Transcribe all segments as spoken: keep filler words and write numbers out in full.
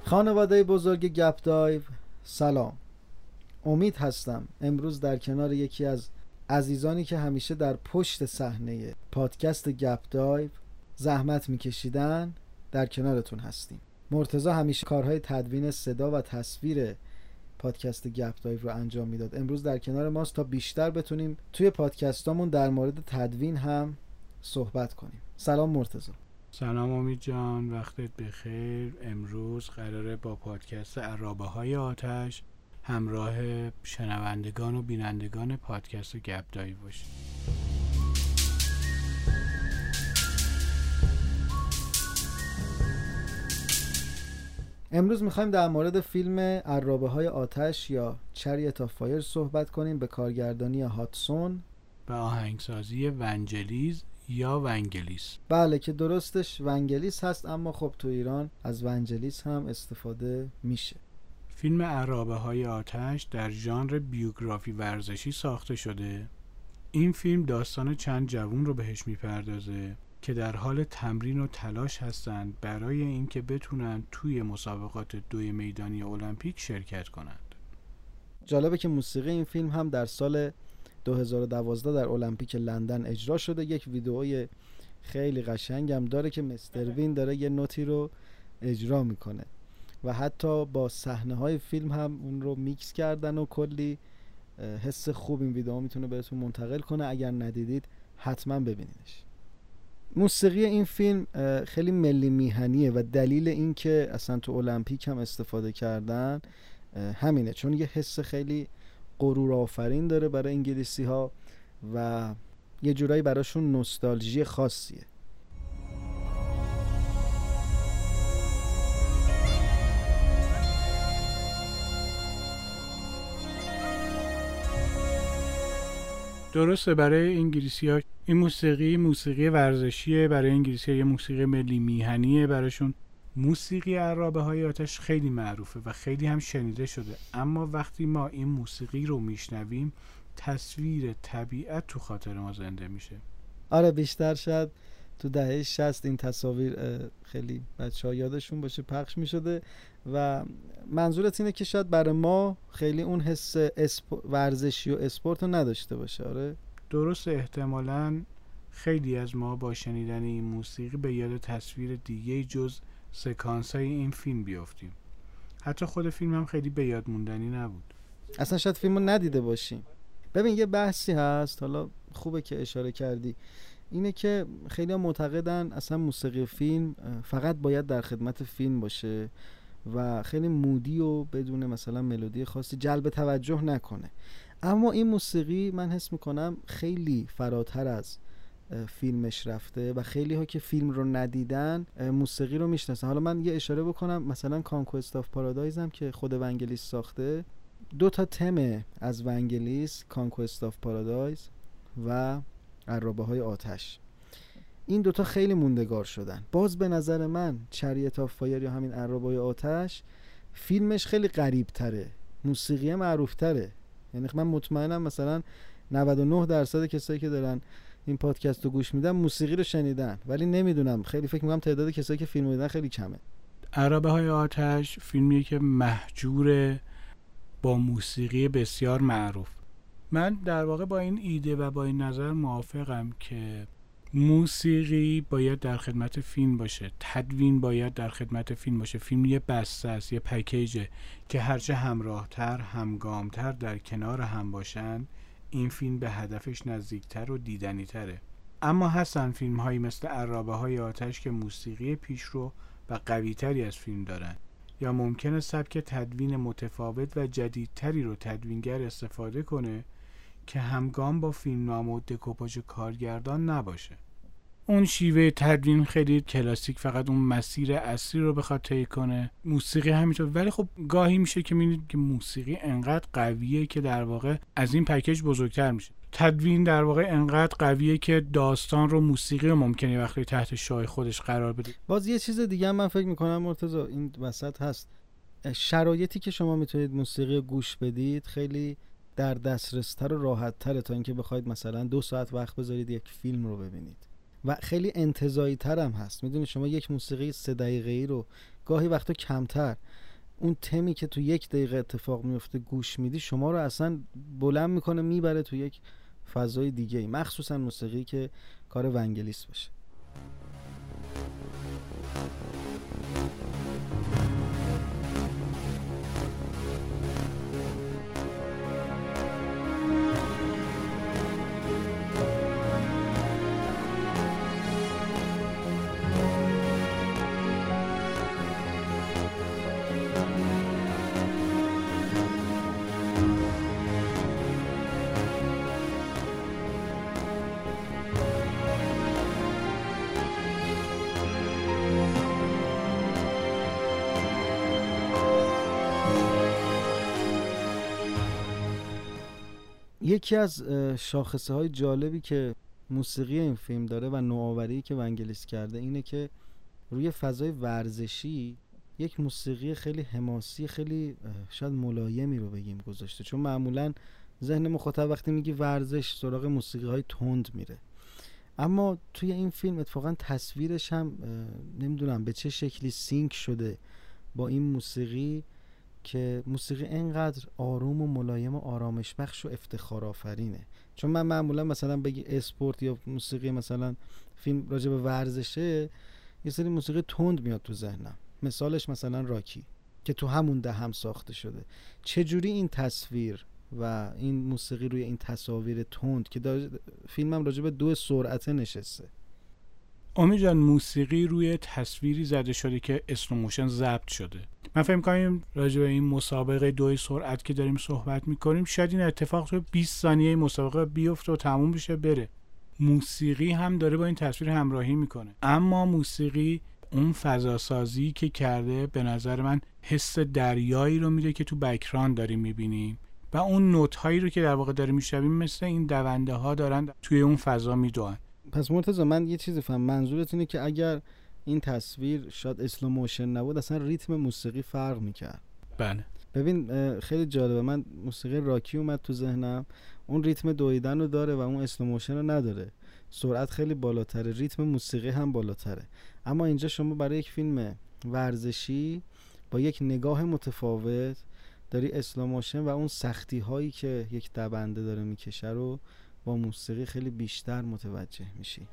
خانواده بزرگ گپ دایو، سلام. امید هستم امروز در کنار یکی از عزیزانی که همیشه در پشت صحنه پادکست گپ دایو زحمت میکشیدن در کنارتون هستیم. مرتضی همیشه کارهای تدوین صدا و تصویر پادکست گپ دایو رو انجام میداد. امروز در کنار ماست تا بیشتر بتونیم توی پادکستامون در مورد تدوین هم صحبت کنیم. سلام مرتضی. سلام امید جان، وقتت بخیر. امروز قراره با پادکست عرابه های آتش همراه شنوندگان و بینندگان پادکست گپ دایو باشیم. امروز میخوایم در مورد فیلم عرابه های آتش یا چریت آف فایر صحبت کنیم به کارگردانی هاتسون به آهنگسازی ونجلیز یا ونگلیس. بله که درستش ونگلیس هست، اما خب تو ایران از ونجلیس هم استفاده میشه. فیلم عرابه های آتش در ژانر بیوگرافی ورزشی ساخته شده. این فیلم داستان چند جوون رو بهش میپردازه که در حال تمرین و تلاش هستند برای اینکه بتونن توی مسابقات دوی میدانی المپیک شرکت کنند. جالبه که موسیقی این فیلم هم در سال دو هزار و دوازده در المپیک لندن اجرا شده. یک ویدئوی خیلی قشنگ هم داره که مستر وین داره یه نوتی رو اجرا میکنه و حتی با صحنه های فیلم هم اون رو میکس کردن و کلی حس خوب این ویدئو میتونه بهتون منتقل کنه. اگر ندیدید حتما ببینیدش. موسیقی این فیلم خیلی ملی میهنیه و دلیل این که اصلا تو المپیک هم استفاده کردن همینه، چون یه حس خیلی غرور آفرین داره برای انگلیسی ها و یه جورایی براشون نوستالژی خاصیه. درسته، برای انگلیسی ها این موسیقی موسیقی ورزشیه، برای انگلیسی ها یه موسیقی ملی میهنیه. براشون موسیقی عرابه های آتش خیلی معروفه و خیلی هم شنیده شده، اما وقتی ما این موسیقی رو میشنویم تصویر طبیعت تو خاطر ما زنده میشه. آره، بیشتر شاید تو دهه شصت این تصاویر خیلی بچه ها یادشون باشه پخش میشده و منظورت اینه که شاید برای ما خیلی اون حس اسپ... ورزشی و اسپورت رو نداشته باشه. آره درسته، احتمالاً خیلی از ما با شنیدن این موسیقی به یاد تصویر دیگه جز سکانس های این فیلم بیافتیم. حتی خود فیلم هم خیلی به یاد موندنی نبود. اصلا شاید فیلم رو ندیده باشیم. ببین یه بحثی هست، حالا خوبه که اشاره کردی، اینه که خیلی ها معتقدن اصلا موسیقی فیلم فقط باید در خدمت فیلم باشه و خیلی مودی و بدون مثلا ملودی خاصی جلب توجه نکنه. اما این موسیقی من حس میکنم خیلی فراتر از فیلمش رفته و خیلی ها که فیلم رو ندیدن موسیقی رو میشناسن. حالا من یه اشاره بکنم، مثلا کانکوست آف پارادایز هم که خود ونگلیس ساخته، دو تا تم از ونگلیس، کانکوست آف پارادایز و عرابه های آتش، این دوتا خیلی موندگار شدن. باز به نظر من چریت آف فایر یا همین عرابه های آتش فیلمش خیلی غریب تره، موسیقی معروف تره. یعنی من مطمئنم مثلا نود و نه درصد کسایی که دارن این پادکست رو گوش میدن موسیقی رو شنیدن، ولی نمیدونم، خیلی فکر میکنم تعداد کسایی که فیلم دیدن خیلی کمه. عرابه های آتش فیلمیه که مهجور با موسیقی بسیار معروف. من در واقع با این ایده و با این نظر موافقم که موسیقی باید در خدمت فیلم باشه، تدوین باید در خدمت فیلم باشه. فیلم یه بسته است، یه پکیجه که هرچه همراهتر، همگامتر در کنار هم باشن این فیلم به هدفش نزدیکتر و دیدنی تره. اما هستن فیلم هایی مثل عرابه های آتش که موسیقی پیشرو و قوی تری از فیلم دارن، یا ممکنه سبک تدوین متفاوت و جدیدتری رو تدوینگر استفاده کنه که همگام با فیلمنامه و دکوپاژ کارگردان نباشه. اون شیوه تدوین خیلی کلاسیک، فقط اون مسیر اصلی رو بخواد طی کنه. موسیقی همینطور، ولی خب گاهی میشه که میبینید که موسیقی انقدر قویه که در واقع از این پکیج بزرگتر میشه. تدوین در واقع انقدر قویه که داستان رو موسیقی رو ممکنه وقتی تحت شعاع خودش قرار بده. باز یه چیز دیگه هم من فکر میکنم مرتضی این وسط هست، شرایطی که شما میتونید موسیقی گوش بدید خیلی در دسترس تر و راحت تره تا اینکه بخواید مثلا دو ساعت وقت بذارید یک فیلم رو ببینید. و خیلی انتزاعی تر هم هست. میدونی شما یک موسیقی سه دقیقه‌ای رو گاهی وقتا کمتر، اون تمی که تو یک دقیقه اتفاق میفته گوش میدی، شما رو اصلا بلند میکنه میبره تو یک فضای دیگه ای، مخصوصا موسیقی که کار ونگلیس باشه. یکی از شاخصه های جالبی که موسیقی این فیلم داره و نوآوری که ونگلیس کرده اینه که روی فضای ورزشی یک موسیقی خیلی حماسی، خیلی شاید ملایمی رو بگیم گذاشته، چون معمولا ذهن مخاطب وقتی میگی ورزش سراغ موسیقی های تند میره، اما توی این فیلم اتفاقا تصویرش هم نمیدونم به چه شکلی سینک شده با این موسیقی که موسیقی اینقدر آروم و ملایم و آرامش بخش و افتخار آفرینه. چون من معمولا مثلا بگی اسپورت یا موسیقی مثلا فیلم راجع به ورزشه، یه سری موسیقی تند میاد تو ذهنم، مثالش مثلا راکی که تو همون ده هم ساخته شده. چجوری این تصویر و این موسیقی روی این تصاویر تند که فیلمم راجع به دو سرعته نشسته؟ امید جان، موسیقی روی تصویری زده شده که اسلو موشن ضبط شده. من فکر می‌کنم راجع به این مسابقه دو سرعت که داریم صحبت می‌کنیم شاید این اتفاق تو بیست ثانیه مسابقه بیفته و تموم بشه بره. موسیقی هم داره با این تصویر همراهی میکنه، اما موسیقی اون فضاسازی که کرده به نظر من حس دریایی رو میده که تو بک‌گراند داریم میبینیم و اون نوت‌هایی رو که در واقع داریم میشنویم مثل این دونده ها دارن توی اون فضا میدوئن. پس مرتضی من یه چیزی فهم، منظورت اینه که اگر این تصویر شاید اسلو موشن نبود اصلا ریتم موسیقی فرق میکرد؟ بله. ببین خیلی جالبه، من موسیقی راکی اومد تو ذهنم، اون ریتم دویدن رو داره و اون اسلو موشن رو نداره، سرعت خیلی بالاتره، ریتم موسیقی هم بالاتره، اما اینجا شما برای یک فیلم ورزشی با یک نگاه متفاوت داری اسلو موشن و اون سختی هایی که یک دونده داره میکشه رو با موسیقی خیلی بیشتر متوجه میشی.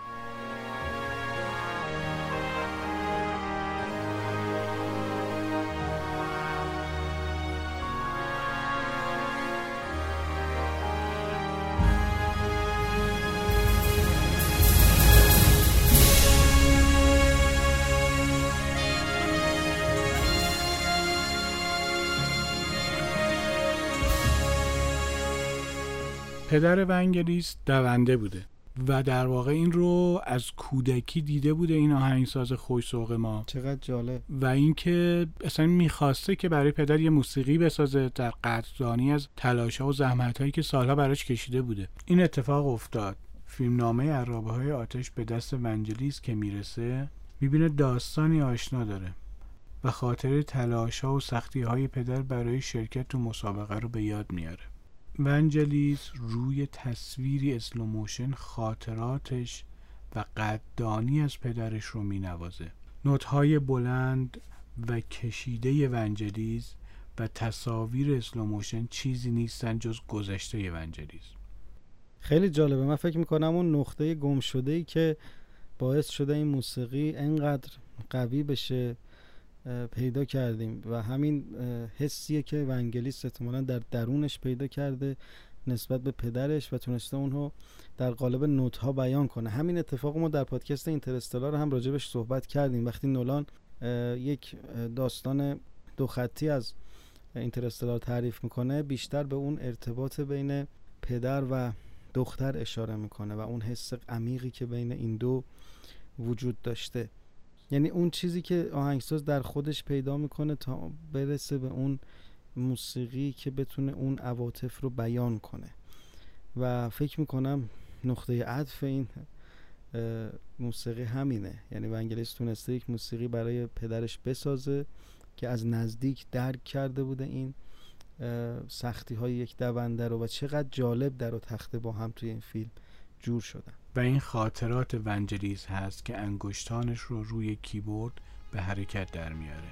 پدر ونگلیس دونده بوده و در واقع این رو از کودکی دیده بوده این آهنگساز خوش‌ذوق ما. چقدر جالب. و اینکه اصلا میخواسته که برای پدر یه موسیقی بسازه در قدردانی از تلاش‌ها و زحمت‌هایی که سالها براش کشیده بوده. این اتفاق افتاد. فیلمنامه عرابه‌های آتش به دست ونگلیس که میرسه میبینه داستانی آشنا داره و خاطر تلاش‌ها و سختی‌های پدر برای شرکت تو مسابقه رو به یاد میاره. ونگلیس روی تصویری اسلو موشن خاطراتش و قدردانی از پدرش رو می نوازه. نوت‌های بلند و کشیده ونگلیس و تصاویر اسلو موشن چیزی نیستن جز گذشته ونگلیس. خیلی جالبه. من فکر میکنم اون نقطه گم شده‌ای که باعث شده این موسیقی انقدر قوی بشه پیدا کردیم و همین حسیه که ونگلیس احتمالاً در درونش پیدا کرده نسبت به پدرش و تونسته اونو در قالب نوت‌ها بیان کنه. همین اتفاق ما در پادکست اینترستلار هم راجبش صحبت کردیم، وقتی نولان یک داستان دو خطی از اینترستلار تعریف میکنه بیشتر به اون ارتباط بین پدر و دختر اشاره میکنه و اون حس عمیقی که بین این دو وجود داشته، یعنی اون چیزی که آهنگساز در خودش پیدا میکنه تا برسه به اون موسیقی که بتونه اون عواطف رو بیان کنه. و فکر میکنم نقطه عطف این موسیقی همینه، یعنی ونگلیس تونسته یک موسیقی برای پدرش بسازه که از نزدیک درک کرده بوده این سختی های یک دونده رو و چقدر جالب در و تخته با هم توی این فیلم جور شدن. و این خاطرات ونجلیس هست که انگشتانش رو روی کیبورد به حرکت در میاره.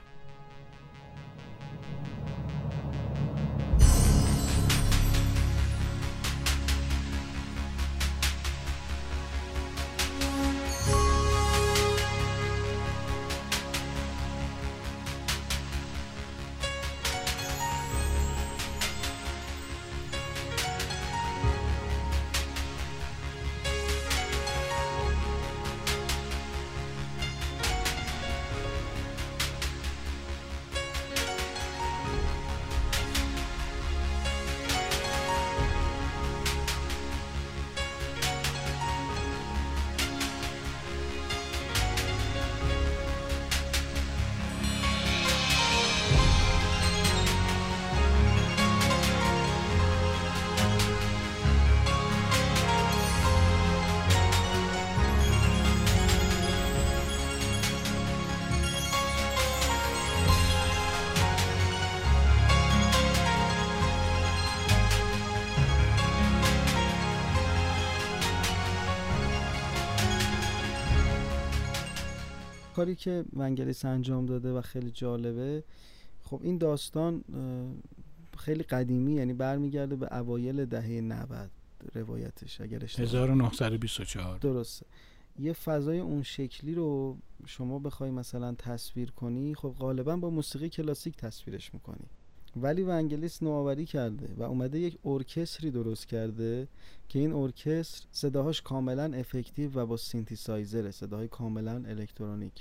کاری که ونگلیس انجام داده و خیلی جالبه، خب این داستان خیلی قدیمی، یعنی برمیگرده به اوایل دهه نود روایتش، اگر اشتباه هزار و نهصد و بیست و چهار. درسته. یه فضای اون شکلی رو شما بخوای مثلا تصویر کنی، خب غالبا با موسیقی کلاسیک تصویرش میکنی، ولی ونگلیس نوآوری کرده و اومده یک ارکستری درست کرده که این ارکستر صداهاش کاملا افکتیو و با سینتیسایزر، صداهای کاملا الکترونیک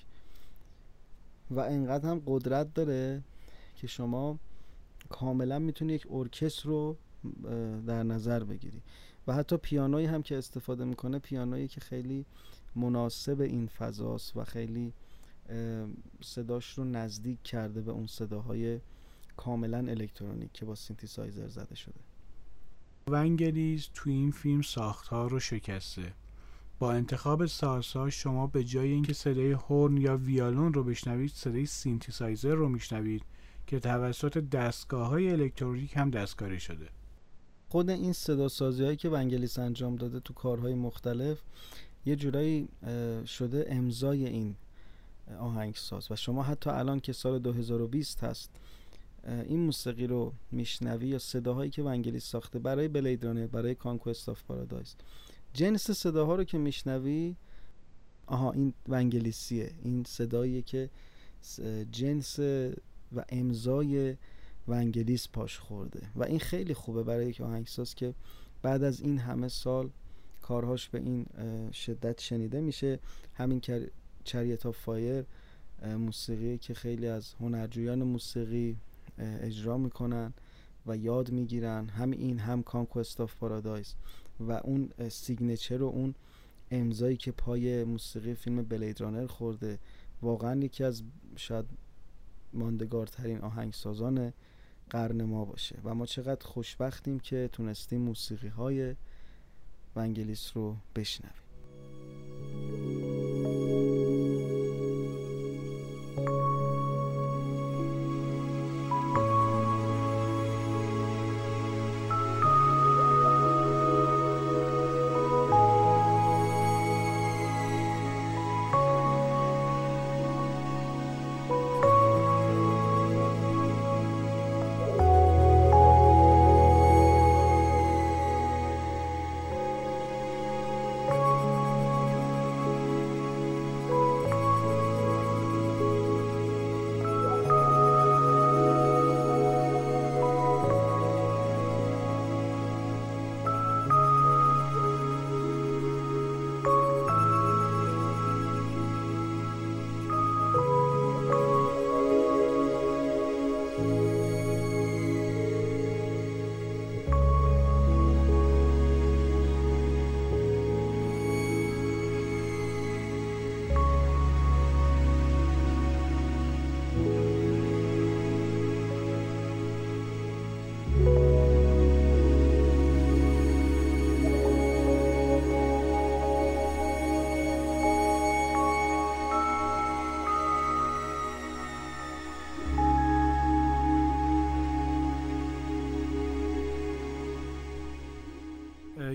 و انقدر هم قدرت داره که شما کاملا میتونی یک ارکستر رو در نظر بگیری. و حتی پیانویی هم که استفاده میکنه پیانویی که خیلی مناسب این فضاست و خیلی صداش رو نزدیک کرده به اون صداهای کاملا الکترونیک که با سینتیسایزر زده شده. ونگلیس تو این فیلم ساختار رو شکسته. با انتخاب سازها شما به جای اینکه صدای هورن یا ویالون رو بشنوید، صدای سینتیسایزر رو میشنوید که توسط دستگاه‌های الکترونیک هم دستکاری شده. خود این صدا سازی هایی که ونگلیس انجام داده تو کارهای مختلف یه جورایی شده امضای این آهنگساز و شما حتی الان که سال دو هزار و بیست هست این موسیقی رو میشنوی یا صداهایی که ونگلیس ساخته برای بلید رانر، برای کانکوست آف پارادایس، جنس صداها رو که میشنوی آها این ونگلیسیه، این صداییه که جنس و امضای ونگلیس پاش خورده و این خیلی خوبه برای یک آهنگساز که بعد از این همه سال کارهاش به این شدت شنیده میشه. همین که چریت آف فایر موسیقی که خیلی از هنرجویان موسیقی اجرا میکنن و یاد میگیرن، هم این هم کانکوست آف پارادایس و اون سیگنچر و اون امضایی که پای موسیقی فیلم بلید رانر خورده، واقعا یکی از شاید ماندگارترین آهنگسازان قرن ما باشه و ما چقدر خوشبختیم که تونستیم موسیقی های ونگلیس رو بشنویم.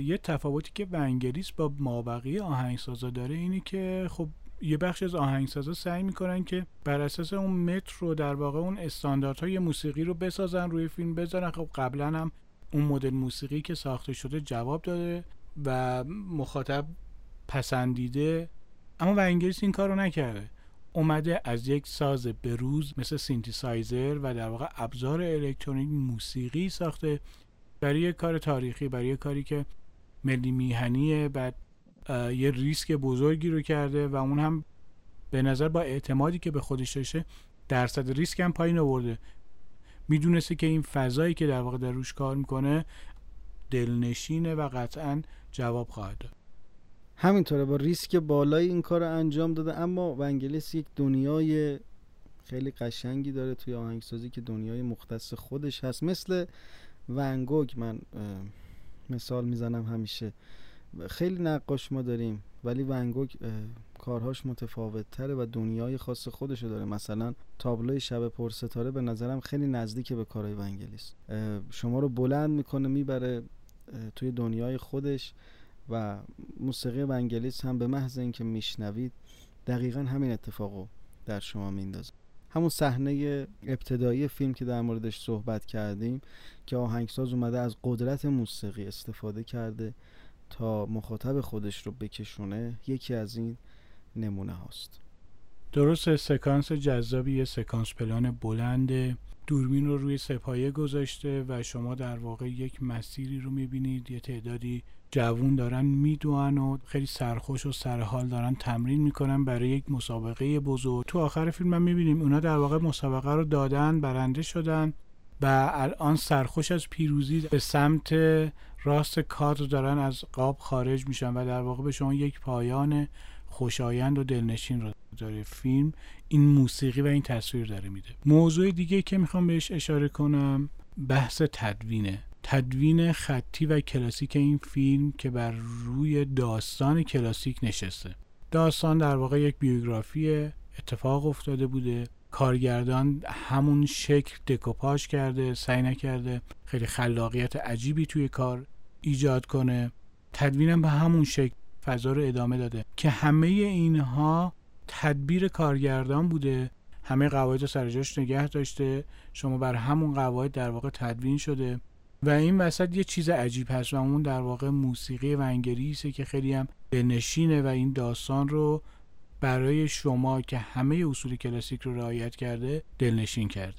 یه تفاوتی که ونگلیس با مابقی آهنگسازا داره اینه که خب یه بخش از آهنگسازا سعی میکنن که بر اساس اون متر رو در واقع اون استانداردهای موسیقی رو بسازن روی فیلم بذارن. خب قبلا هم اون مدل موسیقی که ساخته شده جواب داده و مخاطب پسندیده، اما ونگلیس این کار رو نکرده. اومده از یک ساز بروز مثل سینتیسایزر و در واقع ابزار الکترونیک موسیقی ساخته برای یک کار تاریخی، برای یک کاری که ملی میهنیه. بعد یه ریسک بزرگی رو کرده و اون هم به نظر با اعتمادی که به خودش داشته درصد ریسک هم پایین آورده. میدونسته که این فضایی که در واقع در روش کار میکنه دلنشینه و قطعا جواب خواهد داد. همینطوره، با ریسک بالای این کار رو انجام داده. اما ونگلیس یک دنیای خیلی قشنگی داره توی آهنگسازی که دنیای مختص خودش هست. مثل ونگوگ من مثال میزنم همیشه، خیلی نقاش ما داریم ولی ونگوگ کارهاش متفاوت تره و دنیای خاص خودشو داره. مثلا تابلوی شب پرستاره به نظرم خیلی نزدیک به کارهای ونگلیس، شما رو بلند میکنه میبره توی دنیای خودش و موسیقی ونگلیس هم به محض اینکه میشنوید دقیقاً همین اتفاقو در شما میندازه. همون صحنه ابتدایی فیلم که در موردش صحبت کردیم که آهنگساز اومده از قدرت موسیقی استفاده کرده تا مخاطب خودش رو بکشونه، یکی از این نمونه هاست. درسته، سکانس جذابی، یه سکانس پلان بلنده، دوربین رو روی سپایه گذاشته و شما در واقع یک مسیری رو میبینید. یه تعدادی جوون دارن میدوئن و خیلی سرخوش و سرحال دارن تمرین میکنن برای یک مسابقه بزرگ. تو آخر فیلم هم میبینیم اونا در واقع مسابقه رو دادن، برنده شدن و الان سرخوش از پیروزی به سمت راست کادر دارن از قاب خارج میشن و در واقع به شما یک پایان خوشایند و دلنشین رو داره فیلم این موسیقی و این تصویر داره میده. موضوع دیگه که میخوام بهش اشاره کنم بحث تدوینه. تدوین خطی و کلاسیک این فیلم که بر روی داستان کلاسیک نشسته. داستان در واقع یک بیوگرافی اتفاق افتاده بوده، کارگردان همون شکل دکوپاژ کرده، سعی نکرده خیلی خلاقیت عجیبی توی کار ایجاد کنه. تدوینم به همون شکل فضا رو ادامه داده که همه اینها تدبیر کارگردان بوده، همه قواعد سر جاش نگه داشته، شما بر همون قواعد در واقع تدوین شده و این وسط یه چیز عجیب هست و اون در واقع موسیقی ونگلیسه که خیلی هم دلنشینه و این داستان رو برای شما که همه اصول کلاسیک رو رعایت کرده دلنشین کرده.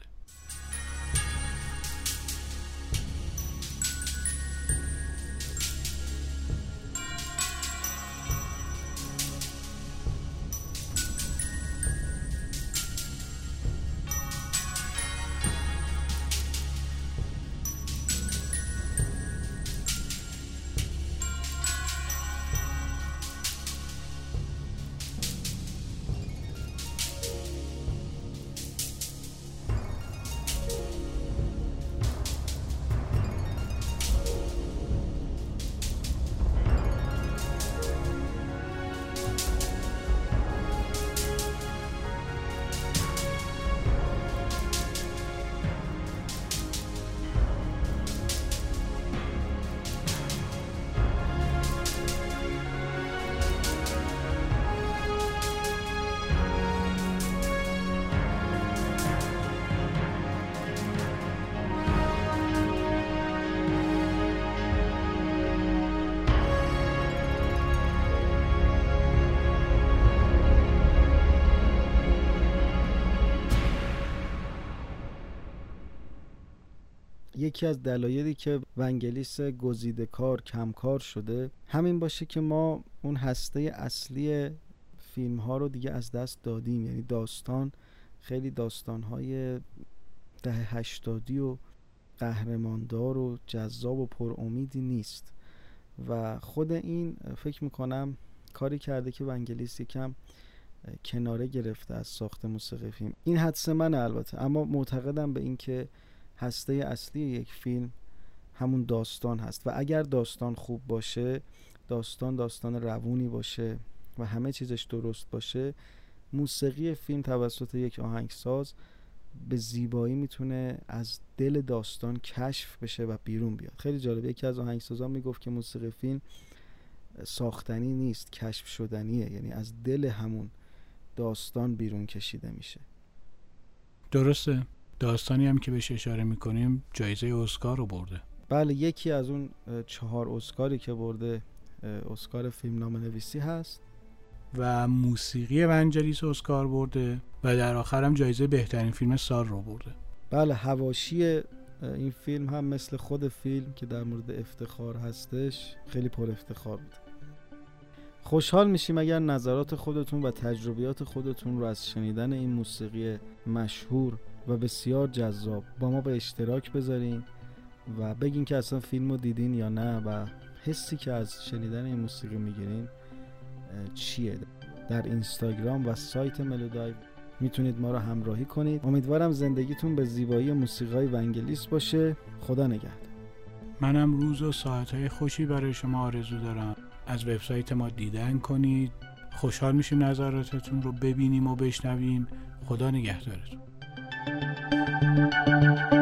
یکی از دلایلی که ونگلیس گزیده کار کم کار شده همین باشه که ما اون هسته اصلی فیلم ها رو دیگه از دست دادیم. یعنی داستان خیلی داستان های دهه هشتادی و قهرماندار و جذاب و پر امیدی نیست و خود این فکر میکنم کاری کرده که ونگلیس یکم کناره گرفته از ساخت موسیقی فیلم. این حدس من البته، اما معتقدم به این که هسته اصلی یک فیلم همون داستان هست و اگر داستان خوب باشه، داستان داستان روونی باشه و همه چیزش درست باشه، موسیقی فیلم توسط یک آهنگساز به زیبایی میتونه از دل داستان کشف بشه و بیرون بیاد. خیلی جالبه، یکی از آهنگسازان میگفت که موسیقی فیلم ساختنی نیست، کشف شدنیه، یعنی از دل همون داستان بیرون کشیده میشه. درسته. داستانی هم که بهش اشاره میکنیم جایزه اسکار رو برده. بله، یکی از اون چهار اسکاری که برده اسکار فیلمنامه نویسی هست و موسیقی ونجلیس اسکار برده و در آخر هم جایزه بهترین فیلم سال رو برده. بله، حواشی این فیلم هم مثل خود فیلم که در مورد افتخار هستش خیلی پر افتخار بود. خوشحال میشیم اگر نظرات خودتون و تجربیات خودتون رو از شنیدن این موسیقی مشهور و بسیار جذاب با ما به اشتراک بذارین و بگین که اصلا فیلم رو دیدین یا نه و حسی که از شنیدن این موسیقی میگیرین چیه. در اینستاگرام و سایت ملودایو میتونید ما رو همراهی کنید. امیدوارم زندگیتون به زیبایی موسیقی ونگلیس باشه. خدا نگهدار. منم روز و ساعتهای خوشی برای شما آرزو دارم. از وبسایت ما دیدن کنید. خوشحال میشیم نظراتتون رو ببینیم و بشنویم. خدا نگهدارتون.